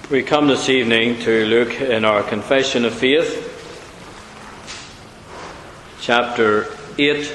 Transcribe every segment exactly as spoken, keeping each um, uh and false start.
We come this evening to look in our Confession of Faith, chapter eight,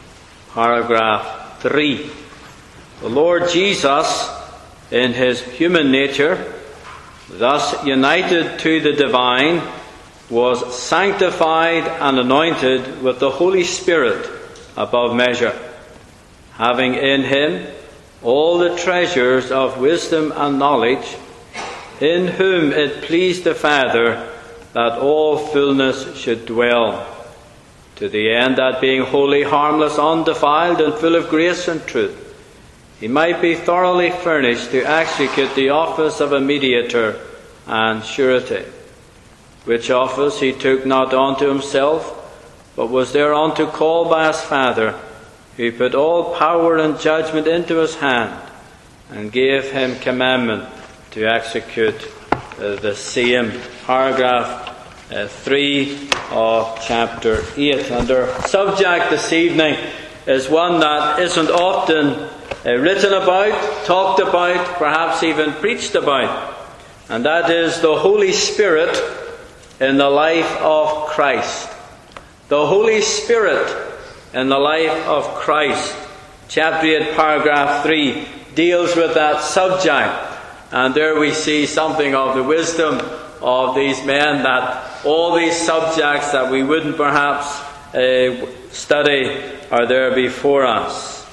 paragraph three. The Lord Jesus, in his human nature, thus united to the divine, was sanctified and anointed with the Holy Spirit above measure, having in him all the treasures of wisdom and knowledge, in whom it pleased the Father that all fullness should dwell, to the end that being holy, harmless, undefiled, and full of grace and truth, he might be thoroughly furnished to execute the office of a mediator and surety, which office he took not unto himself, but was thereunto called by his Father, who put all power and judgment into his hand, and gave him commandment to execute uh, the same. Paragraph uh, three of chapter eight. And our subject this evening is one that isn't often uh, written about, talked about, perhaps even preached about. And that is the Holy Spirit in the life of Christ. The Holy Spirit in the life of Christ. Chapter eight, paragraph three deals with that subject. And there we see something of the wisdom of these men, that all these subjects that we wouldn't perhaps uh, study are there before us.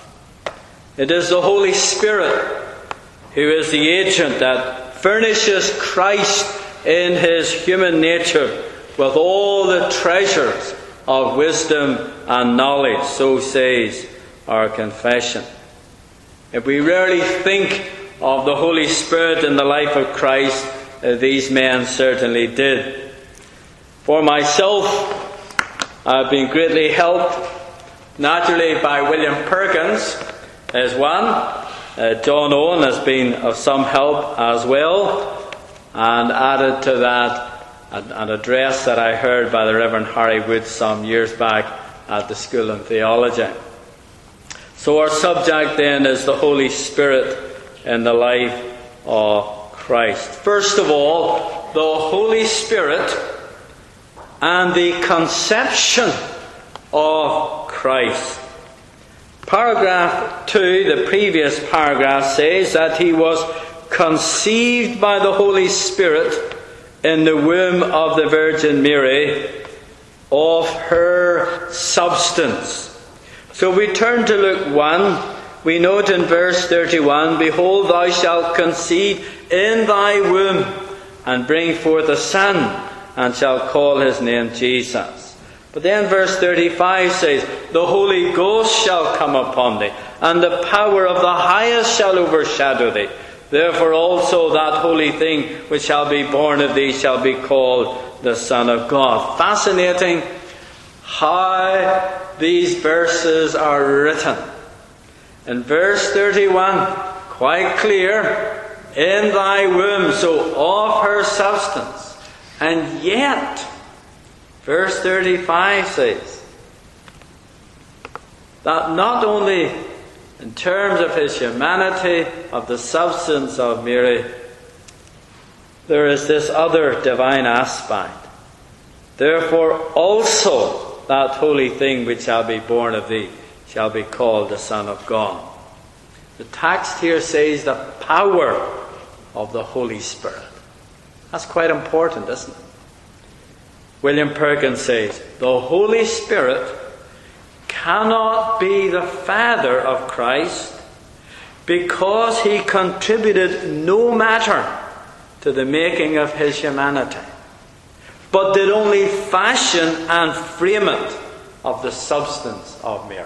It is the Holy Spirit who is the agent that furnishes Christ in his human nature with all the treasures of wisdom and knowledge, so says our confession. If we rarely think of the Holy Spirit in the life of Christ, uh, these men certainly did. For myself, I've been greatly helped, naturally, by William Perkins as one. Uh, John Owen has been of some help as well, and added to that an, an address that I heard by the Reverend Harry Wood some years back at the School of Theology. So our subject then is the Holy Spirit in the life of Christ. First of all, the Holy Spirit and the conception of Christ. Paragraph two, the previous paragraph, says that he was conceived by the Holy Spirit in the womb of the Virgin Mary, of her substance. So we turn to Luke one. We note in verse thirty-one, "Behold, thou shalt conceive in thy womb, and bring forth a son, and shalt call his name Jesus." But then verse thirty-five says, "The Holy Ghost shall come upon thee, and the power of the highest shall overshadow thee. Therefore also that holy thing which shall be born of thee shall be called the Son of God." Fascinating how these verses are written. In verse thirty-one, quite clear, "in thy womb," so of her substance. And yet, verse thirty-five says that not only in terms of his humanity, of the substance of Mary, there is this other divine aspect. "Therefore also that holy thing which shall be born of thee shall be called the Son of God." The text here says the power of the Holy Spirit. That's quite important, isn't it? William Perkins says, "The Holy Spirit cannot be the Father of Christ because he contributed no matter to the making of his humanity, but did only fashion and frame it of the substance of Mary."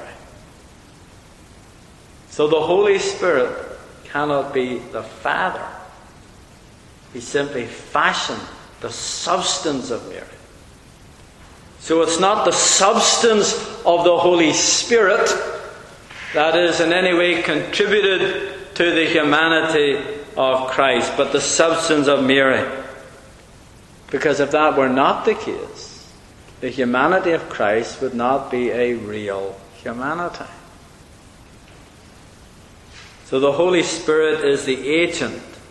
So the Holy Spirit cannot be the Father. He simply fashioned the substance of Mary. So it's not the substance of the Holy Spirit that is in any way contributed to the humanity of Christ, but the substance of Mary. Because if that were not the case, the humanity of Christ would not be a real humanity. So the Holy Spirit is the agent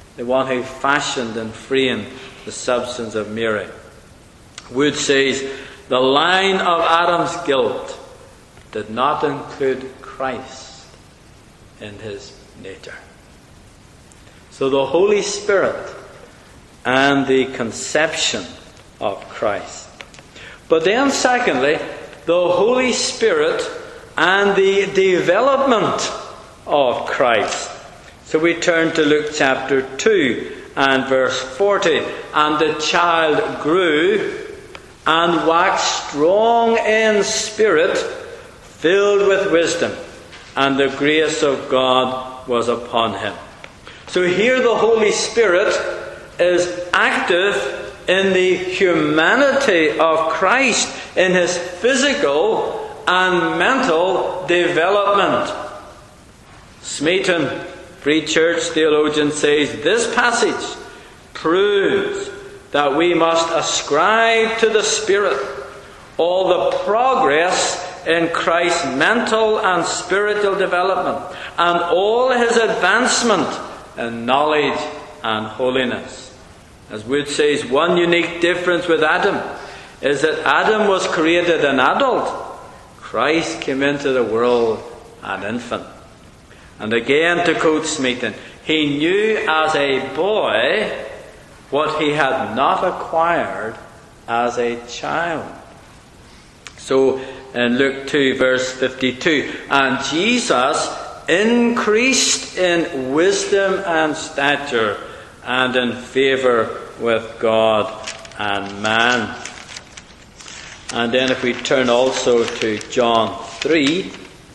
the one who fashioned and framed the substance of Mary. Wood says, the line of Adam's guilt did not include Christ in his nature. So the Holy Spirit and the conception of Christ. But then secondly, the Holy Spirit and the development of Christ. So we turn to Luke chapter two and verse forty. And the child grew and waxed strong in spirit, filled with wisdom, and the grace of God was upon him. So here the Holy Spirit is active in the humanity of Christ, in his physical and mental development. Smeaton, Free Church theologian, says this passage proves that we must ascribe to the Spirit all the progress in Christ's mental and spiritual development, and all his advancement in knowledge and holiness. As Wood says, one unique difference with Adam is that Adam was created an adult. Christ came into the world an infant. And again, to quote Smeaton, he knew as a boy what he had not acquired as a child. So in Luke two verse fifty-two, and Jesus increased in wisdom and stature and in favour with God and man. And then if we turn also to John three,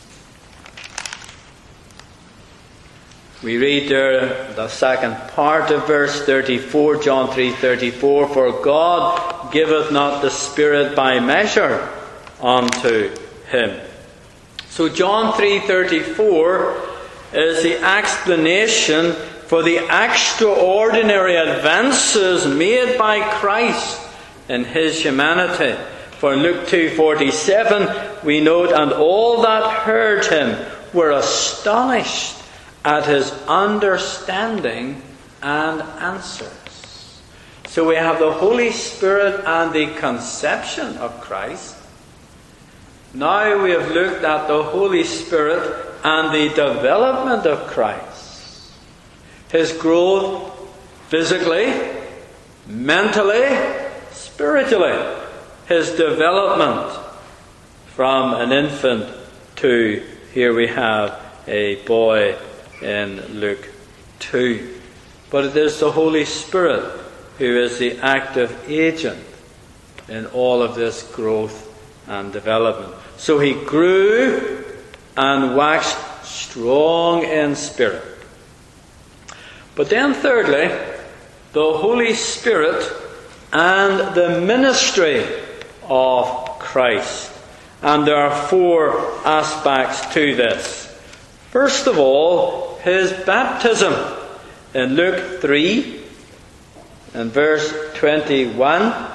we read there the second part of verse thirty-four, John three thirty-four, for God giveth not the Spirit by measure unto him. So John three thirty-four is the explanation for the extraordinary advances made by Christ in his humanity. For in Luke two forty-seven we note, and all that heard him were astonished at his understanding and answers. So we have the Holy Spirit and the conception of Christ. Now we have looked at the Holy Spirit and the development of Christ. His growth physically, mentally, spiritually. His development from an infant to, here we have a boy in Luke two. But it is the Holy Spirit who is the active agent in all of this growth and development. So he grew and waxed strong in spirit. But then thirdly, the Holy Spirit and the ministry of Christ. And there are four aspects to this. First of all, his baptism. In Luke three and verse twenty-one.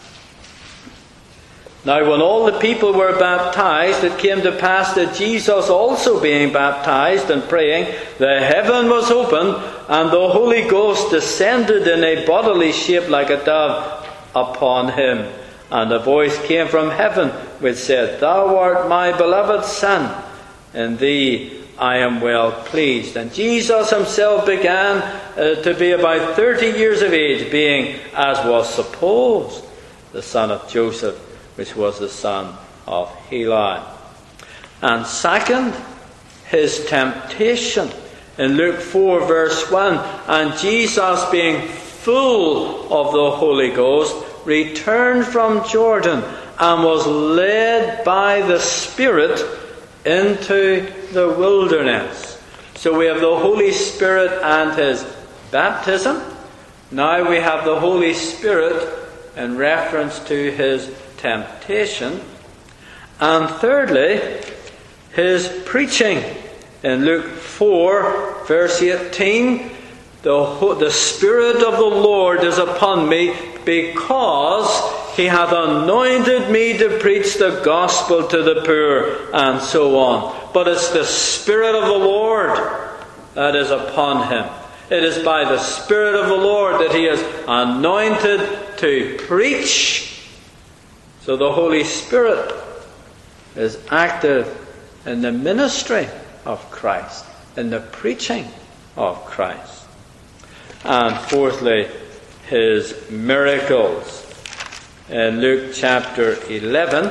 Now when all the people were baptized, it came to pass that Jesus also being baptized and praying, the heaven was opened, and the Holy Ghost descended in a bodily shape like a dove upon him. And a voice came from heaven which said, Thou art my beloved Son, in thee I am well pleased. And Jesus himself began uh, to be about thirty years of age, being, as was supposed, the son of Joseph, which was the son of Heli. And second, his temptation. In Luke four verse one, and Jesus being full of the Holy Ghost, returned from Jordan and was led by the Spirit into the wilderness. So we have the Holy Spirit and his baptism. Now we have the Holy Spirit in reference to his temptation. And thirdly, his preaching. In Luke four verse eighteen, the, the Spirit of the Lord is upon me, because he hath anointed me to preach the gospel to the poor, and so on. But it's the Spirit of the Lord that is upon him. It is by the Spirit of the Lord that he is anointed to preach. So the Holy Spirit is active in the ministry of Christ, in the preaching of Christ. And fourthly, his miracles. In Luke chapter eleven,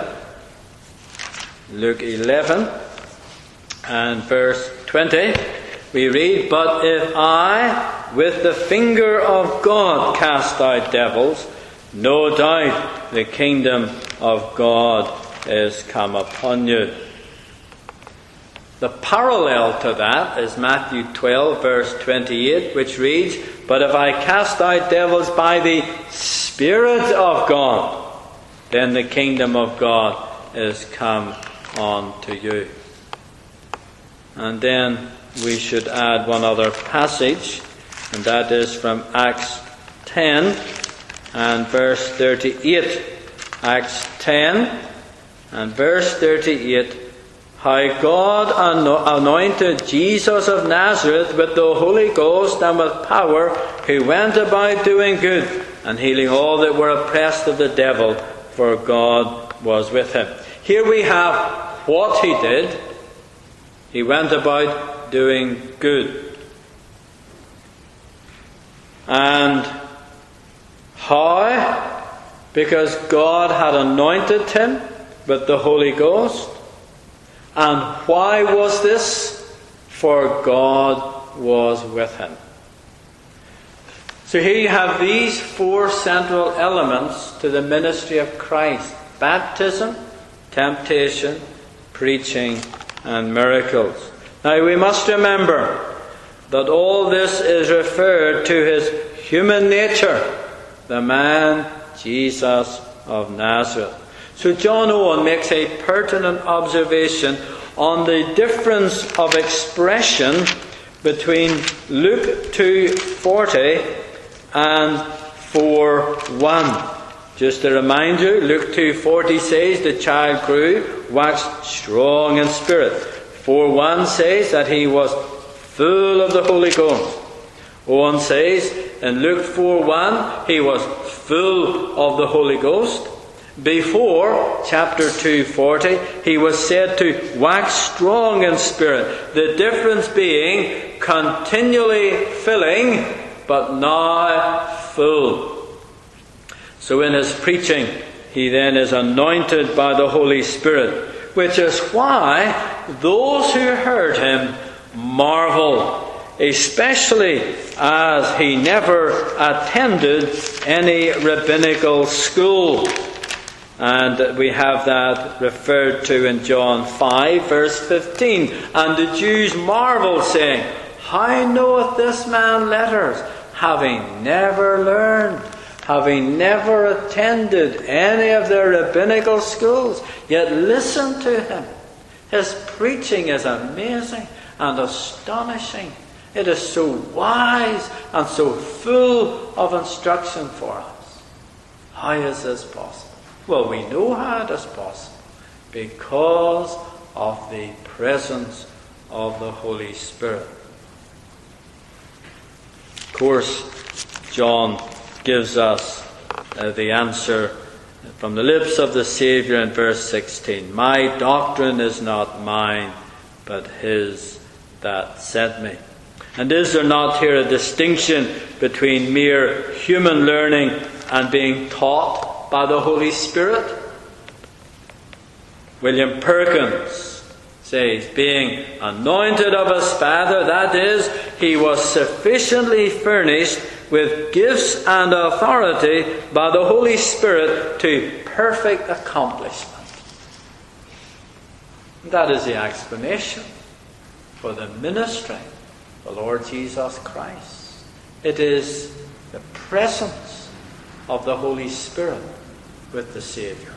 Luke eleven and verse twenty, we read, "But if I with the finger of God cast out devils, no doubt the kingdom of God is come upon you." The parallel to that is Matthew twelve, verse twenty-eight, which reads, "But if I cast out devils by the Spirit of God, then the kingdom of God is come on to you." And then we should add one other passage, and that is from Acts ten and verse thirty-eight. Acts ten and verse thirty-eight. "How God anointed Jesus of Nazareth with the Holy Ghost and with power, who went about doing good and healing all that were oppressed of the devil, for God was with him." Here we have what he did. He went about doing good. And how? Because God had anointed him with the Holy Ghost. And why was this? For God was with him. So here you have these four central elements to the ministry of Christ: baptism, temptation, preaching, and miracles. Now we must remember that all this is referred to his human nature, the man Jesus of Nazareth. So John Owen makes a pertinent observation on the difference of expression between Luke two forty and four one. Just to remind you, Luke two forty says the child grew, waxed strong in spirit. four one says that he was full of the Holy Ghost. Owen says in Luke four one he was full of the Holy Ghost. Before chapter two forty, he was said to wax strong in spirit. The difference being continually filling, but now full. So in his preaching, he then is anointed by the Holy Spirit, which is why those who heard him marvel, especially as he never attended any rabbinical school. And we have that referred to in John five, verse fifteen. "And the Jews marveled, saying, How knoweth this man letters, having never learned, having never attended any of their rabbinical schools? Yet listen to him. His preaching is amazing and astonishing. It is so wise and so full of instruction for us." How is this possible? Well, we know how it is possible, because of the presence of the Holy Spirit. Of course, John gives us uh, the answer from the lips of the Saviour in verse sixteen. "My doctrine is not mine, but his that sent me." And is there not here a distinction between mere human learning and being taught by the Holy Spirit? William Perkins says, "Being anointed of his Father, that is, he was sufficiently furnished with gifts and authority by the Holy Spirit to perfect accomplishment." That is the explanation for the ministry of the Lord Jesus Christ. It is the presence of the Holy Spirit with the Saviour.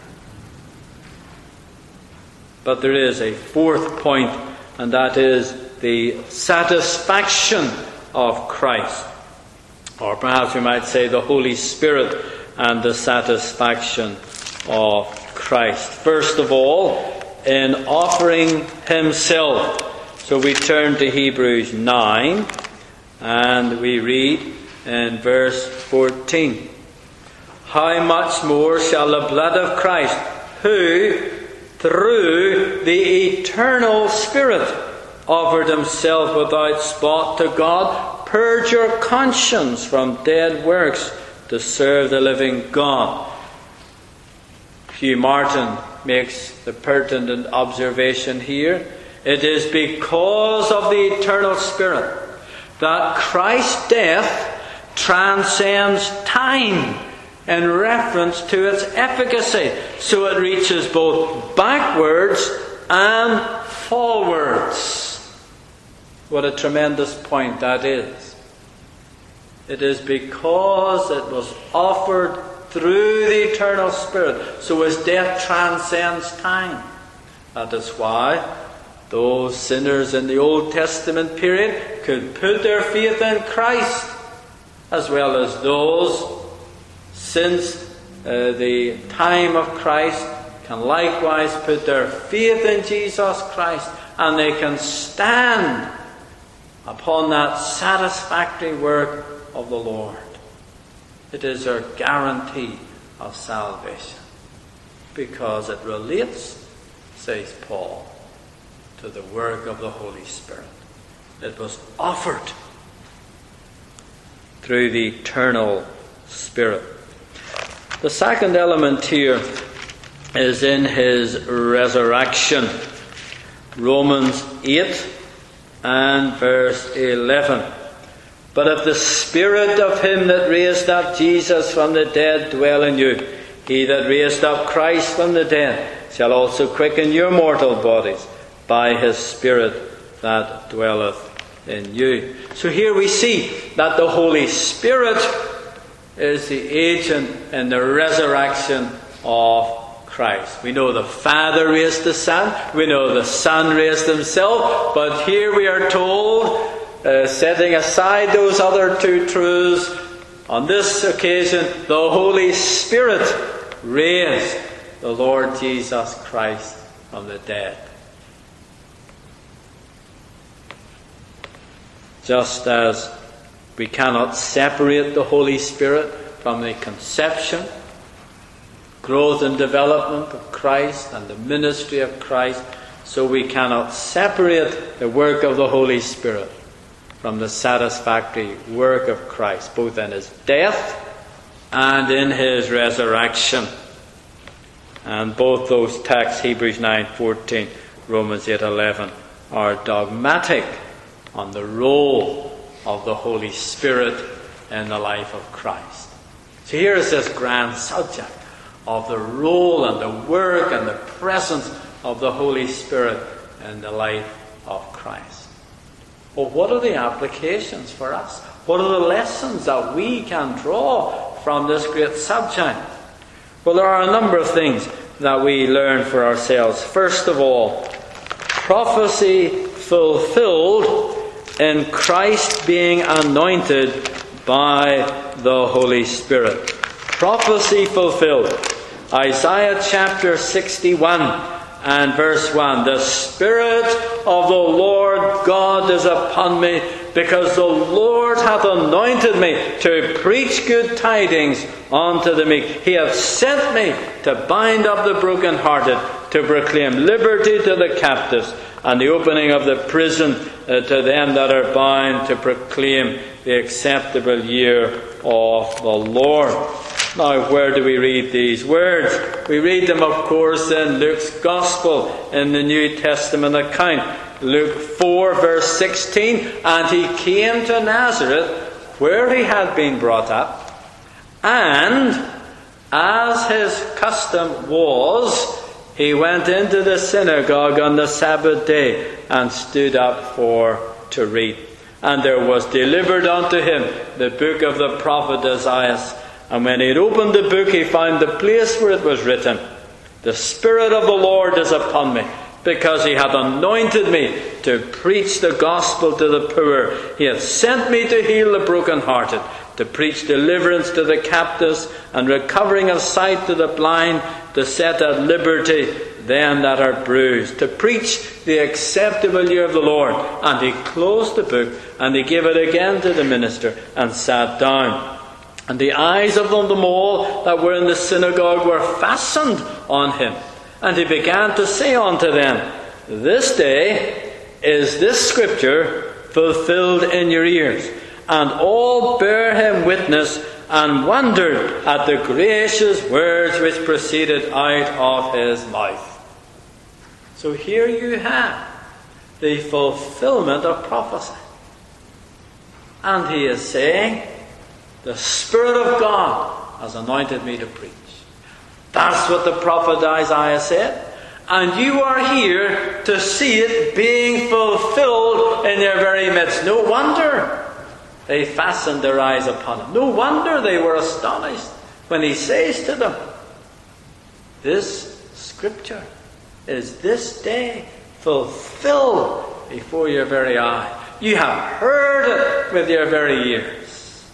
But there is a fourth point, and that is the satisfaction of Christ. Or perhaps we might say the Holy Spirit and the satisfaction of Christ. First of all, in offering himself. So we turn to Hebrews nine And we read in verse fourteen, how much more shall the blood of Christ, who through the eternal Spirit offered himself without spot to God, purge your conscience from dead works to serve the living God. Hugh Martin makes the pertinent observation here. It is because of the eternal Spirit that Christ's death transcends time in reference to its efficacy, so it reaches both backwards and forwards. What a tremendous point that is. It is because it was offered through the eternal Spirit, so his death transcends time. That is why those sinners in the Old Testament period could put their faith in Christ, as well as those since uh, the time of Christ can likewise put their faith in Jesus Christ, and they can stand upon that satisfactory work of the Lord. It is our guarantee of salvation, because it relates, says Paul, to the work of the Holy Spirit. It was offered through the eternal Spirit. The second element here is in his resurrection. Romans eight and verse eleven. But if the Spirit of him that raised up Jesus from the dead dwell in you, he that raised up Christ from the dead shall also quicken your mortal bodies by his Spirit that dwelleth in you. So here we see that the Holy Spirit is the agent in the resurrection of Christ. We know the Father raised the Son. We know the Son raised himself. But here we are told, uh, setting aside those other two truths, on this occasion the Holy Spirit raised the Lord Jesus Christ from the dead. Just as we cannot separate the Holy Spirit from the conception, growth and development of Christ and the ministry of Christ, so we cannot separate the work of the Holy Spirit from the satisfactory work of Christ, both in his death and in his resurrection. And both those texts, Hebrews nine fourteen, Romans eight eleven, are dogmatic on the role of the Holy Spirit in the life of Christ. So here is this grand subject of the role and the work and the presence of the Holy Spirit in the life of Christ. Well, what are the applications for us? What are the lessons that we can draw from this great subject? Well, there are a number of things that we learn for ourselves. First of all, prophecy fulfilled in Christ being anointed by the Holy Spirit. Prophecy fulfilled. Isaiah chapter sixty-one and verse one. The Spirit of the Lord God is upon me, because the Lord hath anointed me to preach good tidings unto the meek. He hath sent me to bind up the brokenhearted, to proclaim liberty to the captives, and the opening of the prison uh, to them that are bound, to proclaim the acceptable year of the Lord. Now, where do we read these words? We read them, of course, in Luke's Gospel, in the New Testament account. Luke four, verse sixteen, and he came to Nazareth, where he had been brought up, and as his custom was, he went into the synagogue on the Sabbath day and stood up for to read. And there was delivered unto him the book of the prophet Isaiah. And when he had opened the book, he found the place where it was written, The Spirit of the Lord is upon me, because he hath anointed me to preach the gospel to the poor. He hath sent me to heal the brokenhearted, to preach deliverance to the captives, and recovering of sight to the blind, to set at liberty them that are bruised, to preach the acceptable year of the Lord. And he closed the book, and he gave it again to the minister, and sat down. And the eyes of them all that were in the synagogue were fastened on him. And he began to say unto them, This day is this scripture fulfilled in your ears. And all bare him witness, and wondered at the gracious words which proceeded out of his mouth. So here you have the fulfillment of prophecy. And he is saying, the Spirit of God has anointed me to preach. That's what the prophet Isaiah said. And you are here to see it being fulfilled in your very midst. No wonder they fastened their eyes upon him. No wonder they were astonished when he says to them, This scripture is this day fulfilled before your very eye. You have heard it with your very ears.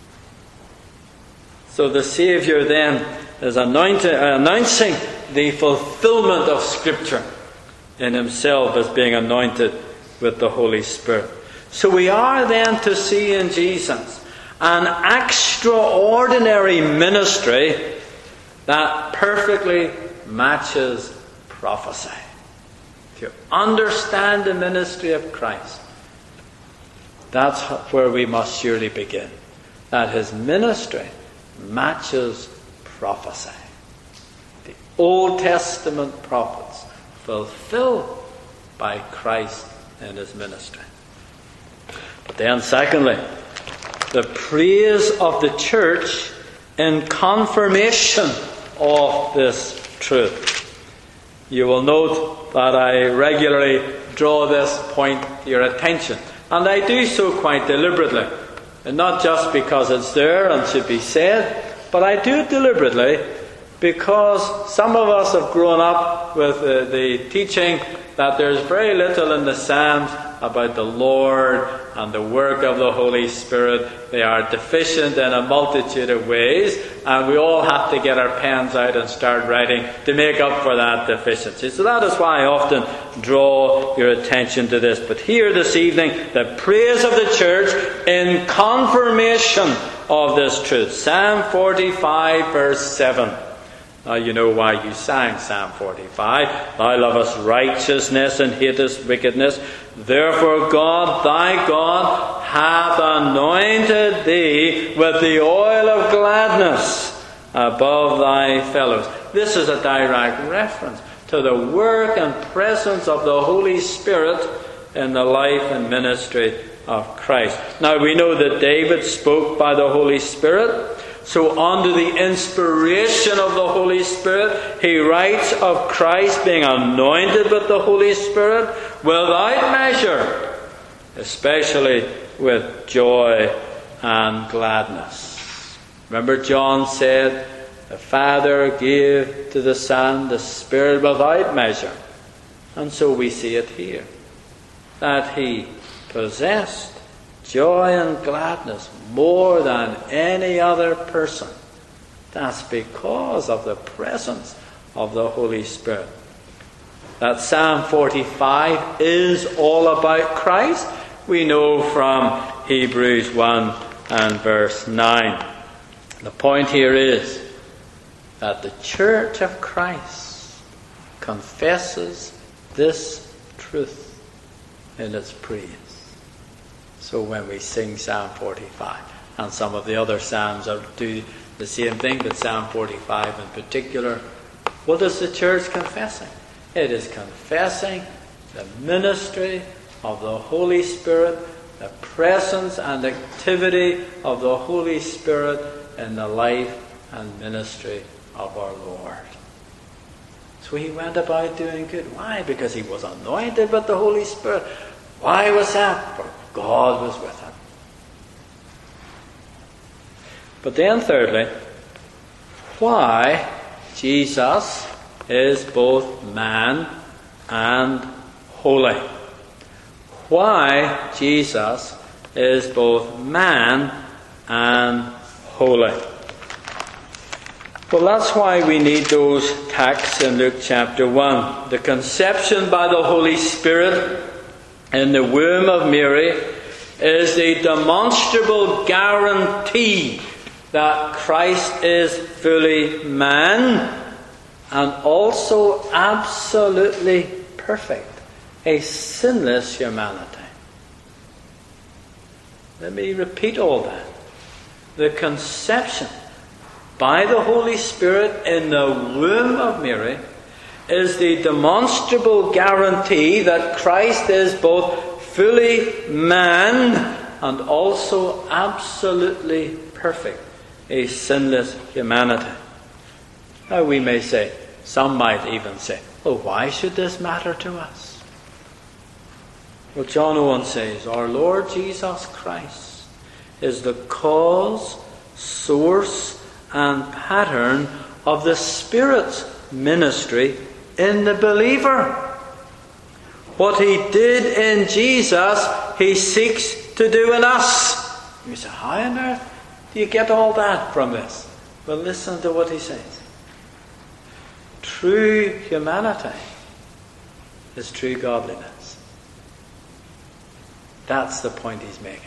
So the Saviour then is anointed, uh, announcing the fulfillment of Scripture in himself as being anointed with the Holy Spirit. So we are then to see in Jesus an extraordinary ministry that perfectly matches prophecy. To understand the ministry of Christ, that's where we must surely begin. That his ministry matches prophecy. The Old Testament prophets fulfilled by Christ in his ministry. But then secondly, the praise of the church in confirmation of this truth. You will note that I regularly draw this point to your attention. And I do so quite deliberately. And not just because it's there and should be said, but I do it deliberately because some of us have grown up with uh, the teaching that there's very little in the Psalms about the Lord and the work of the Holy Spirit. They are deficient in a multitude of ways, and we all have to get our pens out and start writing to make up for that deficiency. So that is why I often draw your attention to this. But here this evening, the praise of the church in confirmation of this truth. Psalm forty-five, verse seven. Now you know why you sang Psalm forty-five. Thou lovest righteousness and hatest wickedness. Therefore God, thy God, hath anointed thee with the oil of gladness above thy fellows. This is a direct reference to the work and presence of the Holy Spirit in the life and ministry of Christ. Now we know that David spoke by the Holy Spirit. So under the inspiration of the Holy Spirit, he writes of Christ being anointed with the Holy Spirit without measure, especially with joy and gladness. Remember John said, the Father gave to the Son the Spirit without measure. And so we see it here, that he possessed joy and gladness more than any other person. That's because of the presence of the Holy Spirit. That Psalm forty-five is all about Christ. We know from Hebrews one and verse nine. The point here is that the Church of Christ confesses this truth in its praise. So when we sing Psalm forty-five, and some of the other Psalms are do the same thing, but Psalm forty-five in particular, what is the church confessing? It is confessing the ministry of the Holy Spirit, the presence and activity of the Holy Spirit in the life and ministry of our Lord. So he went about doing good. Why? Because he was anointed with the Holy Spirit. Why was that? For God was with him. But then thirdly, why Jesus is both man and holy. Why Jesus is both man and holy. Well, that's why we need those texts in Luke chapter one. The conception by the Holy Spirit in the womb of Mary is the demonstrable guarantee that Christ is fully man and also absolutely perfect, a sinless humanity. Let me repeat all that. The conception by the Holy Spirit in the womb of Mary is the demonstrable guarantee that Christ is both fully man and also absolutely perfect, a sinless humanity. Now we may say, some might even say, well, why should this matter to us? Well, John Owen says, our Lord Jesus Christ is the cause, source, and pattern of the Spirit's ministry in the believer. What he did in Jesus, he seeks to do in us. You say, how on earth do you get all that from this? Well, listen to what he says. True humanity is true godliness. That's the point he's making.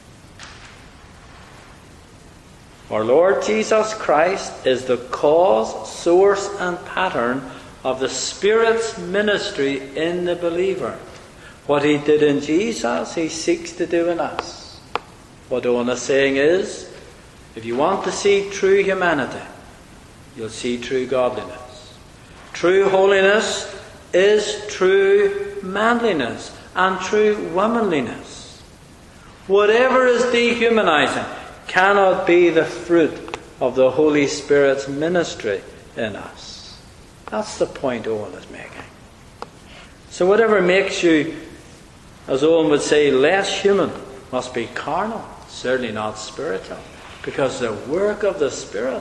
Our Lord Jesus Christ is the cause, source, and pattern of the Spirit's ministry in the believer. What he did in Jesus, he seeks to do in us. What Owen is saying is, if you want to see true humanity, you'll see true godliness. True holiness is true manliness and true womanliness. Whatever is dehumanizing cannot be the fruit of the Holy Spirit's ministry in us. That's the point Owen is making. So whatever makes you, as Owen would say, less human must be carnal, certainly not spiritual, because the work of the Spirit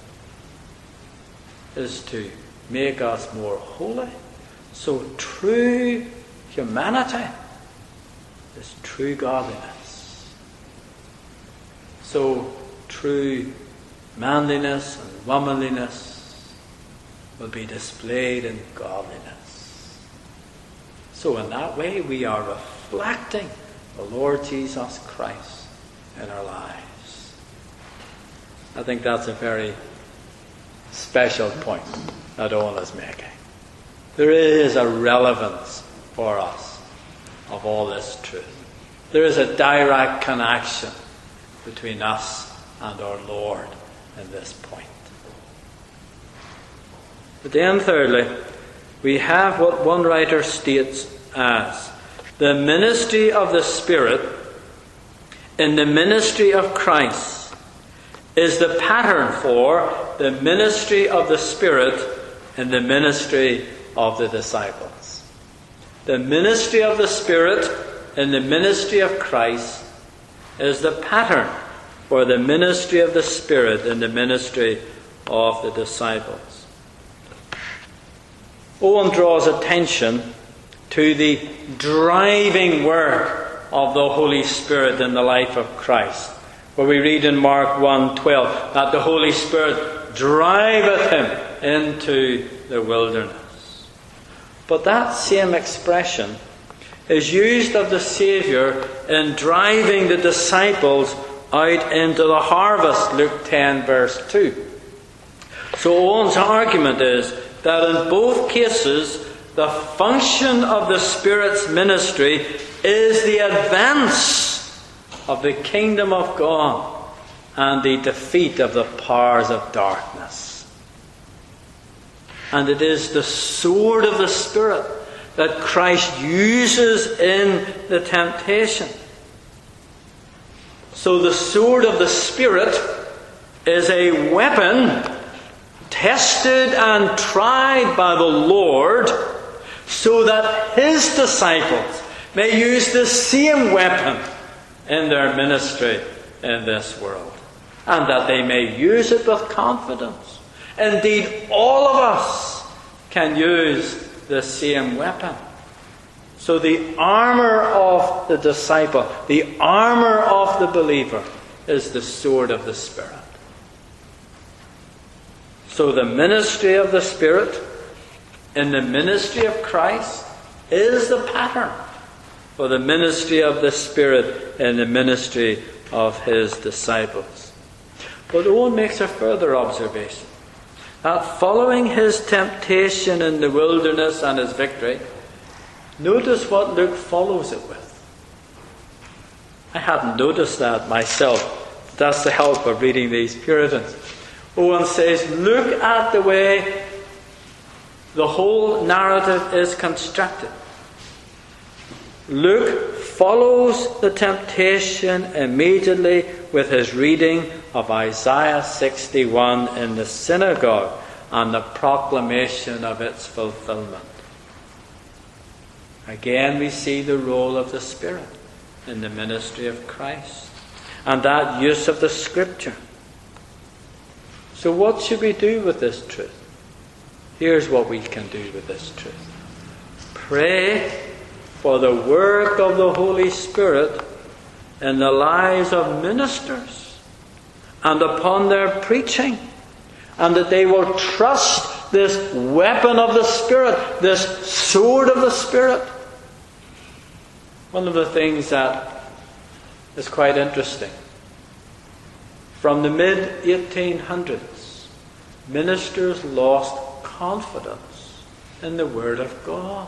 is to make us more holy. So true humanity is true godliness. So true manliness and womanliness will be displayed in godliness. So in that way we are reflecting the Lord Jesus Christ in our lives. I think that's a very special point that Owen is making. There is a relevance for us of all this truth. There is a direct connection between us and our Lord in this point. But then thirdly, we have what one writer states as the ministry of the Spirit in the ministry of Christ is the pattern for the ministry of the Spirit in the ministry of the disciples. The ministry of the Spirit in the ministry of Christ is the pattern for the ministry of the Spirit in the ministry of the disciples. Owen draws attention to the driving work of the Holy Spirit in the life of Christ, where we read in Mark one twelve that the Holy Spirit driveth him into the wilderness. But that same expression is used of the Saviour in driving the disciples out into the harvest, Luke ten verse two. So Owen's argument is that in both cases the function of the Spirit's ministry is the advance of the kingdom of God and the defeat of the powers of darkness. And it is the sword of the Spirit that Christ uses in the temptation. So the sword of the Spirit is a weapon tested and tried by the Lord so that his disciples may use the same weapon in their ministry in this world, and that they may use it with confidence. Indeed, all of us can use the same weapon. So the armour of the disciple, the armour of the believer, is the sword of the Spirit. So the ministry of the Spirit in the ministry of Christ is the pattern for the ministry of the Spirit in the ministry of his disciples. But Owen makes a further observation, that following his temptation in the wilderness and his victory, notice what Luke follows it with. I hadn't noticed that myself. That's the help of reading these Puritans. Owen says, look at the way the whole narrative is constructed. Luke follows the temptation immediately with his reading of Isaiah sixty-one in the synagogue and the proclamation of its fulfillment. Again, we see the role of the Spirit in the ministry of Christ and that use of the Scripture. So what should we do with this truth? Here's what we can do with this truth. Pray for the work of the Holy Spirit in the lives of ministers and upon their preaching, and that they will trust this weapon of the Spirit, this sword of the Spirit. One of the things that is quite interesting, from the mid eighteen hundreds, ministers lost confidence in the Word of God.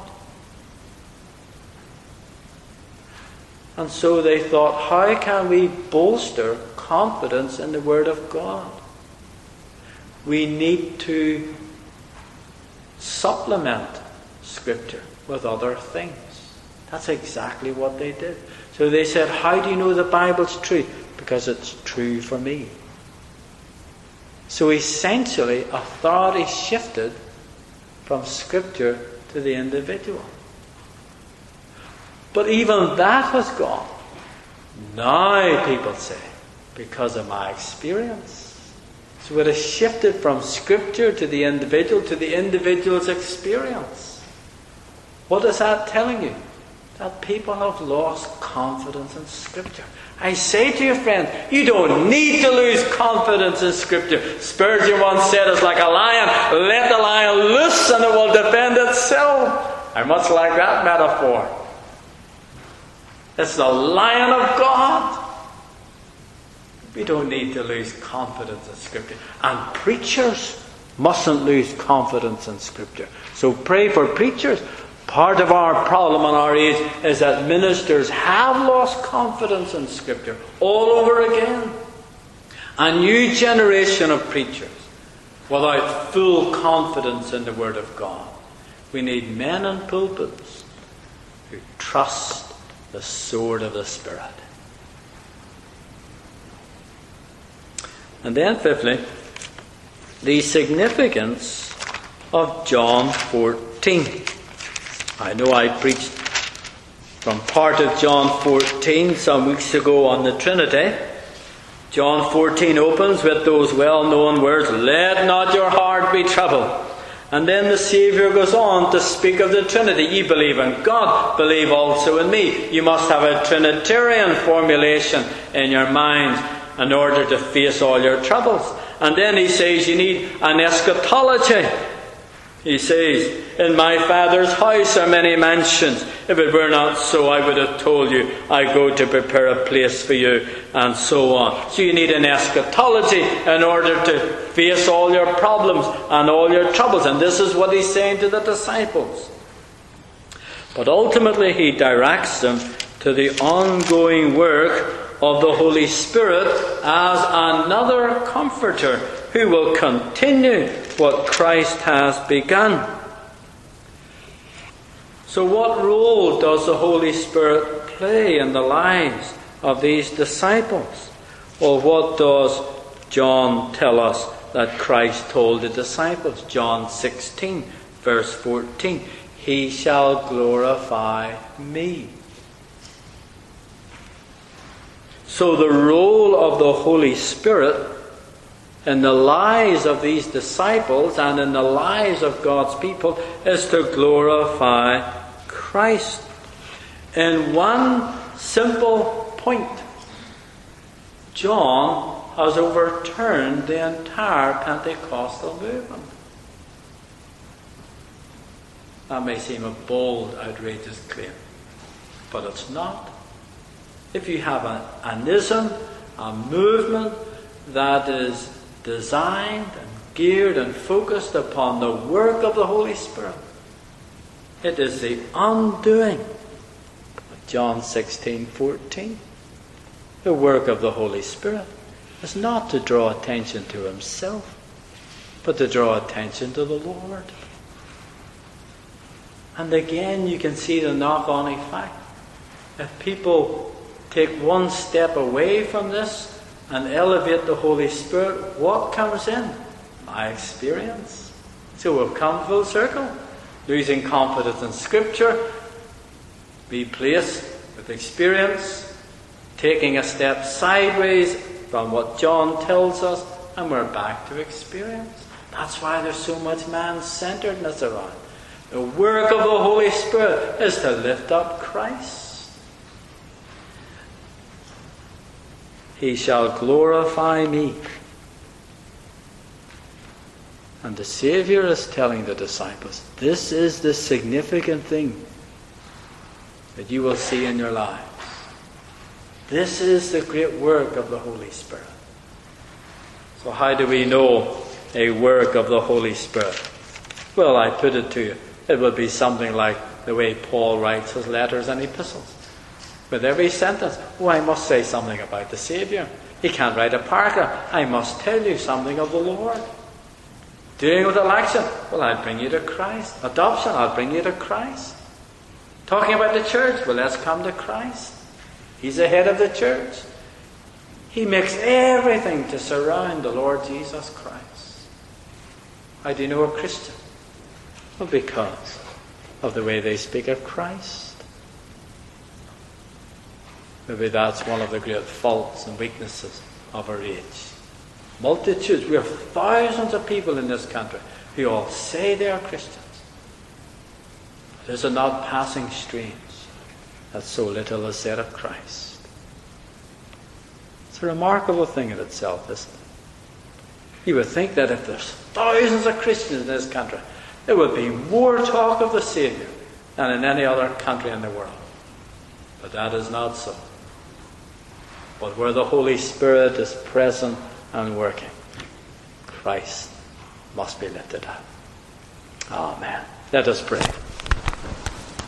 And so they thought, how can we bolster confidence in the Word of God? We need to supplement Scripture with other things. That's exactly what they did. So they said, how do you know the Bible's true? Because it's true for me. So essentially, authority shifted from Scripture to the individual. But even that has gone. Now, people say, because of my experience. So it has shifted from Scripture to the individual, to the individual's experience. What is that telling you? That people have lost confidence in Scripture. I say to you, friends, you don't need to lose confidence in Scripture. Spurgeon once said, it's like a lion. Let the lion loose and it will defend itself. I much like that metaphor. It's the Lion of God. We don't need to lose confidence in Scripture. And preachers mustn't lose confidence in Scripture. So pray for preachers. Part of our problem in our age is that ministers have lost confidence in Scripture all over again. A new generation of preachers without full confidence in the Word of God. We need men in pulpits who trust the sword of the Spirit. And then fifthly, the significance of John fourteen. I know I preached from part of John fourteen some weeks ago on the Trinity. John fourteen opens with those well-known words, let not your heart be troubled. And then the Saviour goes on to speak of the Trinity. You believe in God, believe also in me. You must have a Trinitarian formulation in your mind in order to face all your troubles. And then he says you need an eschatology. He says, in my Father's house are many mansions. If it were not so, I would have told you, I go to prepare a place for you, and so on. So you need an eschatology in order to face all your problems and all your troubles. And this is what he's saying to the disciples. But ultimately he directs them to the ongoing work of the Holy Spirit as another comforter who will continue what Christ has begun. So what role does the Holy Spirit play in the lives of these disciples? Well, what does John tell us that Christ told the disciples? John sixteen, verse fourteen. He shall glorify me. So the role of the Holy Spirit in the lives of these disciples and in the lives of God's people is to glorify Christ. In one simple point, John has overturned the entire Pentecostal movement. That may seem a bold, outrageous claim, but it's not. If you have a, an ism, a movement that is designed and geared and focused upon the work of the Holy Spirit, it is the undoing of John sixteen fourteen. The work of the Holy Spirit is not to draw attention to himself, but to draw attention to the Lord. And again, you can see the knock-on effect. If people take one step away from this and elevate the Holy Spirit, what comes in? My experience. So we've come full circle. Losing confidence in Scripture, replaced with experience, taking a step sideways from what John tells us, and we're back to experience. That's why there's so much man-centeredness around. The work of the Holy Spirit is to lift up Christ. He shall glorify me. And the Saviour is telling the disciples, this is the significant thing that you will see in your lives. This is the great work of the Holy Spirit. So how do we know a work of the Holy Spirit? Well, I put it to you. It would be something like the way Paul writes his letters and epistles. With every sentence, oh, I must say something about the Saviour. He can't write a paragraph. I must tell you something of the Lord. Dealing with election, well, I'll bring you to Christ. Adoption, I'll bring you to Christ. Talking about the church, well, let's come to Christ. He's the head of the church. He makes everything to surround the Lord Jesus Christ. How do you know a Christian? Well, because of the way they speak of Christ. Maybe that's one of the great faults and weaknesses of our age. Multitudes, we have thousands of people in this country who all say they are Christians. But is it not passing strange that so little is said of Christ? It's a remarkable thing in itself, isn't it? You would think that if there's thousands of Christians in this country, there would be more talk of the Saviour than in any other country in the world. But that is not so. But where the Holy Spirit is present and working, Christ must be lifted up. Amen. Let us pray.